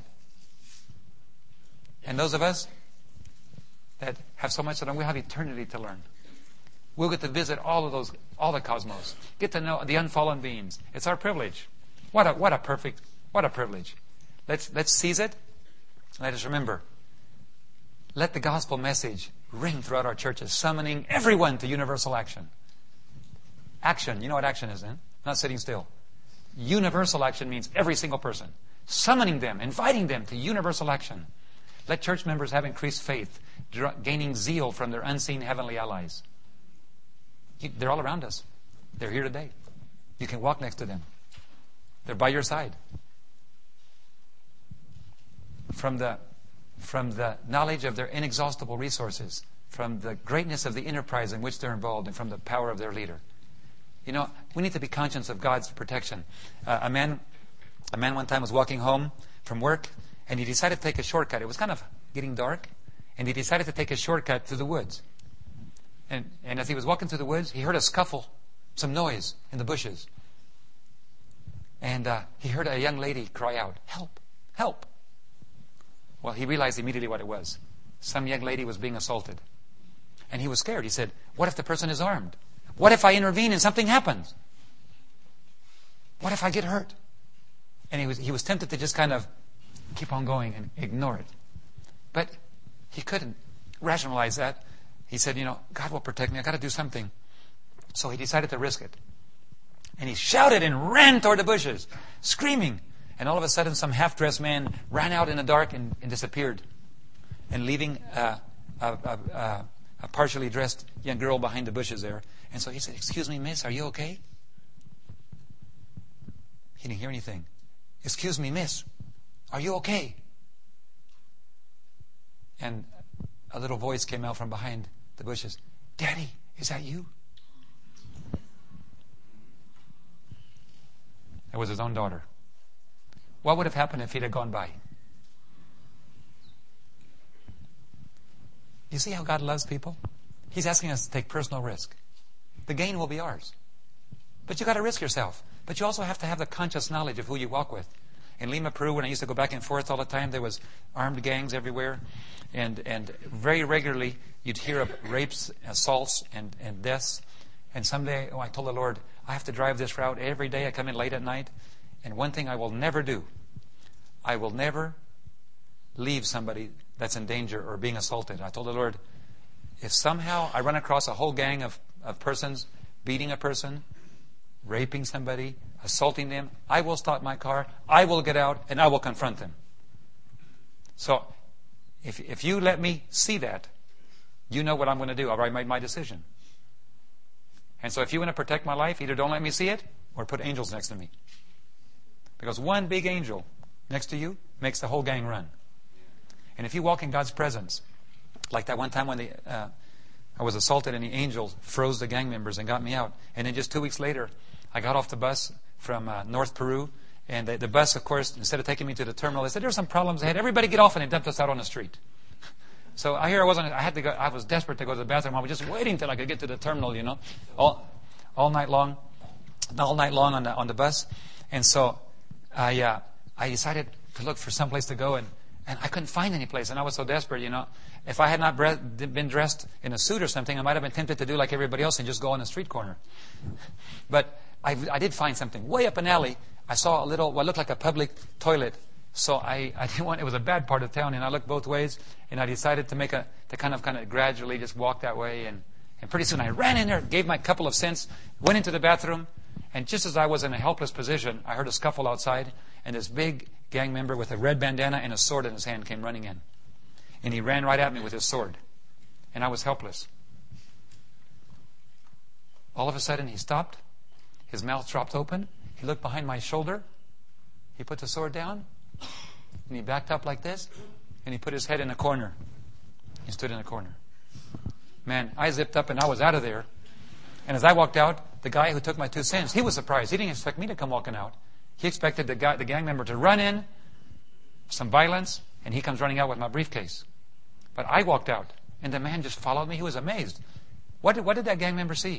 And those of us that have so much to learn, we have eternity to learn. We'll get to visit all of those, all the cosmos. Get to know the unfallen beings. It's our privilege. What a, what a perfect, what a privilege. Let's, let's seize it. Let us remember. Let the gospel message ring throughout our churches, summoning everyone to universal action. Action. You know what action is, then? Not sitting still. Universal action means every single person. Summoning them, inviting them to universal action. Let church members have increased faith, gaining zeal from their unseen heavenly allies. They're all around us. They're here today. You can walk next to them. They're by your side. From the, from the knowledge of their inexhaustible resources, from the greatness of the enterprise in which they're involved, and from the power of their leader. You know, we need to be conscious of God's protection. Uh, a man, a man one time was walking home from work, and he decided to take a shortcut. It was kind of getting dark, and he decided to take a shortcut through the woods. And, and as he was walking through the woods, he heard a scuffle, some noise in the bushes. And uh, he heard a young lady cry out, "Help! Help!" Well, he realized immediately what it was. Some young lady was being assaulted. And he was scared. He said, "What if the person is armed? What if I intervene and something happens? What if I get hurt?" And he was, he was tempted to just kind of keep on going and ignore it. But he couldn't rationalize that. He said, you know, God will protect me. I've got to do something. So he decided to risk it. And he shouted and ran toward the bushes, screaming. And all of a sudden, some half-dressed man ran out in the dark and, and disappeared. And leaving uh, a, a, a, a partially dressed young girl behind the bushes there. And so he said, "Excuse me, miss, are you okay?" He didn't hear anything. "Excuse me, miss, are you okay?" And a little voice came out from behind the bushes. "Daddy, is that you?" It was his own daughter. What would have happened if he'd have gone by? You see how God loves people? He's asking us to take personal risk. The gain will be ours. But you got to risk yourself. But you also have to have the conscious knowledge of who you walk with. In Lima, Peru, when I used to go back and forth all the time, there was armed gangs everywhere. And and very regularly, you'd hear of rapes, assaults, and, and deaths. And someday, oh, I told the Lord, I have to drive this route every day. I come in late at night. And one thing I will never do, I will never leave somebody that's in danger or being assaulted. I told the Lord, if somehow I run across a whole gang of, of persons beating a person, raping somebody, assaulting them, I will stop my car, I will get out, and I will confront them. So, if if you let me see that, you know what I'm going to do. I've already made my decision. And so if you want to protect my life, either don't let me see it, or put angels next to me. Because one big angel next to you makes the whole gang run. And if you walk in God's presence, like that one time when the, uh, I was assaulted and the angel froze the gang members and got me out. And then just two weeks later, I got off the bus from uh, North Peru. And the, the bus, of course, instead of taking me to the terminal, they said, "There's some problems ahead. Everybody get off," and they dumped us out on the street. So I hear I wasn't, I had to go, I was desperate to go to the bathroom. I was just waiting till I could get to the terminal, you know, all, all night long, all night long on the, on the bus. And so I, uh, I decided to look for some place to go, and, and I couldn't find any place. And I was so desperate, you know. If I had not bre- been dressed in a suit or something, I might have been tempted to do like everybody else and just go on a street corner. But, I, I did find something. Way up an alley, I saw a little, what looked like a public toilet. So I, I didn't want, it was a bad part of town, and I looked both ways, and I decided to make a, to kind of, kind of gradually just walk that way, and, and pretty soon I ran in there, gave my couple of cents, went into the bathroom, and just as I was in a helpless position, I heard a scuffle outside, and this big gang member with a red bandana and a sword in his hand came running in. And he ran right at me with his sword. And I was helpless. All of a sudden, he stopped. His mouth dropped open. He looked behind my shoulder. He put the sword down. And he backed up like this. And he put his head in a corner. He stood in a corner. Man, I zipped up and I was out of there. And as I walked out, the guy who took my two cents, he was surprised. He didn't expect me to come walking out. He expected the guy, the gang member to run in, some violence, and he comes running out with my briefcase. But I walked out, and the man just followed me. He was amazed. What did, what did that gang member see?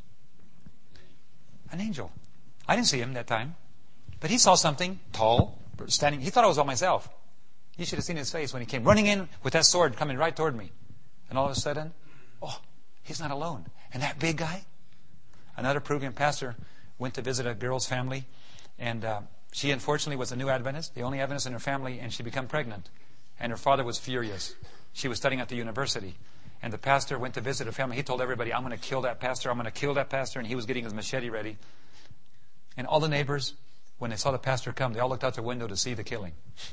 An angel. I didn't see him that time. But he saw something tall, standing. He thought I was all myself. You should have seen his face when he came running in with that sword coming right toward me. And all of a sudden, oh, he's not alone. And that big guy? Another Peruvian pastor went to visit a girl's family, and uh, she unfortunately was a new Adventist, the only Adventist in her family, and she became pregnant. And her father was furious. She was studying at the university. And the pastor went to visit her family. He told everybody, I'm going to kill that pastor. I'm going to kill that pastor. And he was getting his machete ready. And all the neighbors, when they saw the pastor come, they all looked out their window to see the killing.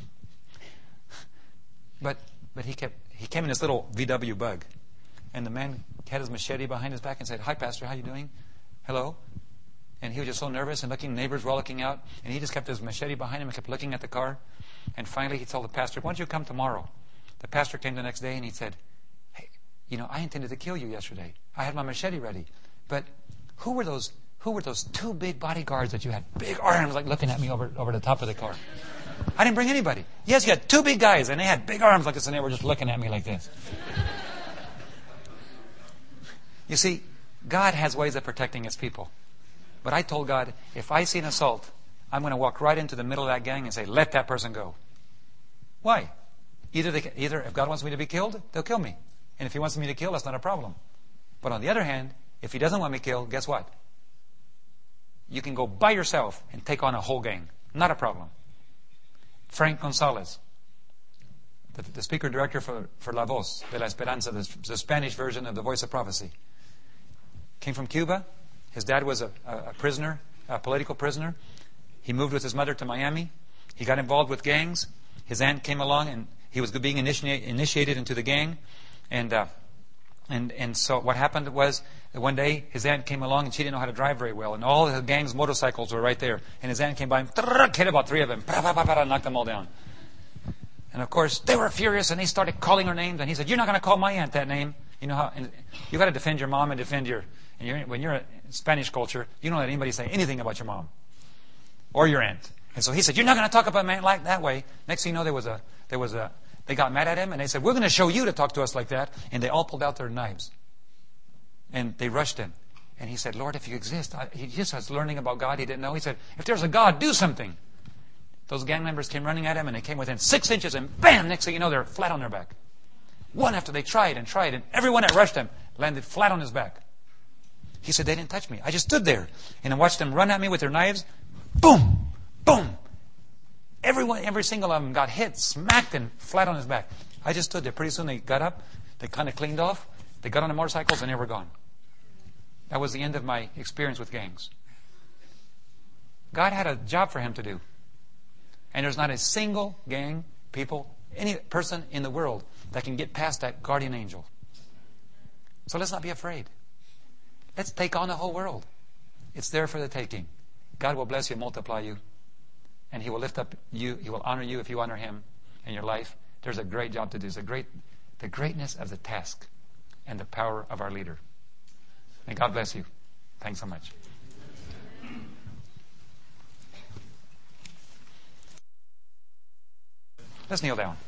but but he kept he came in this little V W bug. And the man had his machete behind his back and said, hi, pastor, how you doing? Hello? And he was just so nervous and looking, neighbors were all looking out. And he just kept his machete behind him and kept looking at the car. And finally he told the pastor, why don't you come tomorrow? The pastor came the next day and he said, hey, you know, I intended to kill you yesterday. I had my machete ready. But who were those who were those two big bodyguards that you had? Big arms like looking at me over, over the top of the car. I didn't bring anybody. Yes, you had two big guys and they had big arms like this and they were just looking at me like this. You see, God has ways of protecting His people. But I told God, if I see an assault, I'm going to walk right into the middle of that gang and say, let that person go. Why? Either, they, either if God wants me to be killed, they'll kill me. And if He wants me to kill, that's not a problem. But on the other hand, if He doesn't want me killed, guess what? You can go by yourself and take on a whole gang. Not a problem. Frank Gonzalez, the, the speaker director for, for La Voz de la Esperanza, the, the Spanish version of the Voice of Prophecy, came from Cuba. His dad was a, a, a prisoner, a political prisoner. He moved with his mother to Miami. He got involved with gangs. His aunt came along and he was being initiate, initiated into the gang. And, uh, and, and so what happened was that one day his aunt came along and she didn't know how to drive very well. And all the gang's motorcycles were right there. And his aunt came by and hit about three of them. Knocked them all down. And of course, they were furious and they started calling her names. And he said, you're not going to call my aunt that name. You know how, and you got to defend your mom and defend your, and you're, when you're in Spanish culture, you don't let anybody say anything about your mom or your aunt. And so he said, you're not going to talk about man like that way. Next thing you know, there was a, there was a, they got mad at him and they said, we're going to show you to talk to us like that. And they all pulled out their knives. And they rushed him. And he said, Lord, if you exist, I, he just was learning about God. He didn't know. He said, if there's a God, do something. Those gang members came running at him and they came within six inches and bam, next thing you know, they're flat on their back. One after they tried and tried and everyone that rushed him landed flat on his back. He said, they didn't touch me. I just stood there and I watched them run at me with their knives. Boom! Boom! Everyone, every single of them got hit, smacked, and flat on his back. I just stood there. Pretty soon they got up. They kind of cleaned off. They got on the motorcycles and they were gone. That was the end of my experience with gangs. God had a job for him to do. And there's not a single gang, people, any person in the world that can get past that guardian angel. So let's not be afraid. Let's take on the whole world. It's there for the taking. God will bless you, multiply you. And He will lift up you. He will honor you if you honor Him in your life. There's a great job to do. It's a great, the greatness of the task and the power of our leader. May God bless you. Thanks so much. Let's kneel down.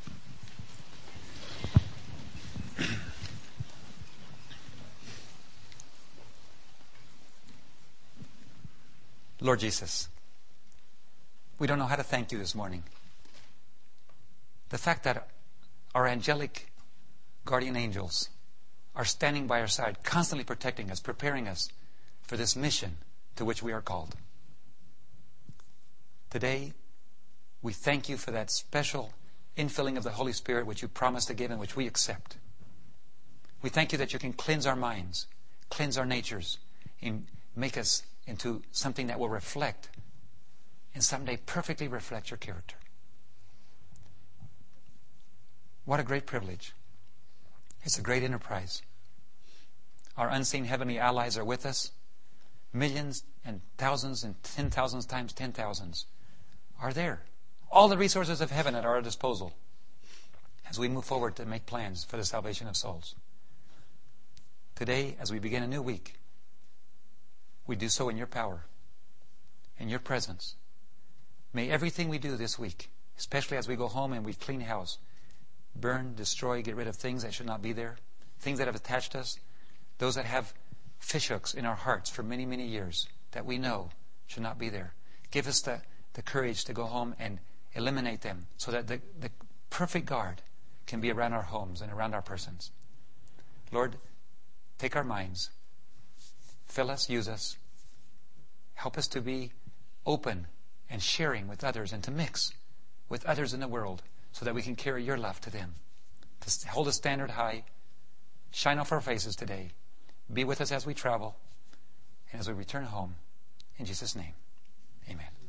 Lord Jesus, we don't know how to thank you this morning. The fact that our angelic guardian angels are standing by our side, constantly protecting us, preparing us for this mission to which we are called. Today, we thank you for that special infilling of the Holy Spirit which you promised to give and which we accept. We thank you that you can cleanse our minds, cleanse our natures, and make us into something that will reflect and someday perfectly reflect your character. What a great privilege. It's a great enterprise. Our unseen heavenly allies are with us. Millions and thousands and ten thousands times ten thousands are there. All the resources of heaven at our disposal as we move forward to make plans for the salvation of souls. Today, as we begin a new week, we do so in your power, in your presence. May everything we do this week, especially as we go home and we clean house, burn, destroy, get rid of things that should not be there, things that have attached us, those that have fishhooks in our hearts for many, many years that we know should not be there. Give us the, the courage to go home and eliminate them so that the, the perfect guard can be around our homes and around our persons. Lord, take our minds, fill us, use us, help us to be open and sharing with others and to mix with others in the world so that we can carry your love to them. To hold a standard high, shine off our faces today, be with us as we travel and as we return home. In Jesus' name, amen.